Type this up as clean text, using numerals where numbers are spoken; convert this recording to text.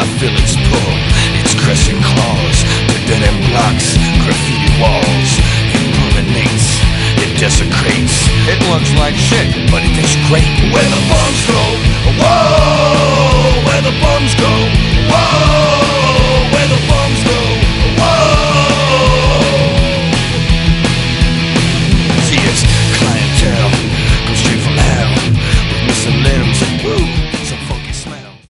feel its pull, its crescent claws, the dead end blocks, graffiti walls. It ruminates, it desecrates. It looks like shit, but it tastes great. Where the bombs go